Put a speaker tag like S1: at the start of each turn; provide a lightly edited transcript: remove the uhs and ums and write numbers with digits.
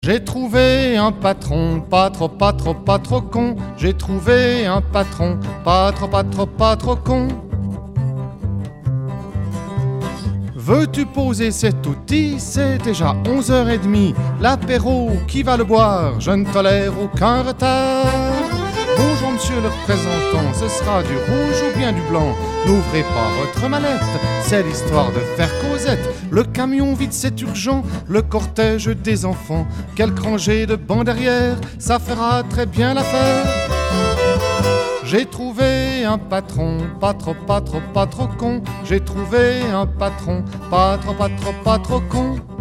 S1: J'ai trouvé un patron, pas trop con. J'ai trouvé un patron, pas trop con. Veux-tu poser cet outil? C'est déjà 11h30. L'apéro, qui va le boire? Je ne tolère aucun retard. Bonjour monsieur le représentant, ce sera du rouge ou bien du blanc? N'ouvrez pas votre mallette, c'est l'histoire de faire causette. Le camion vide, c'est urgent, le cortège des enfants. Quelques rangées de bancs derrière, ça fera très bien l'affaire. J'ai trouvé un patron, pas trop con. J'ai trouvé un patron, pas trop con.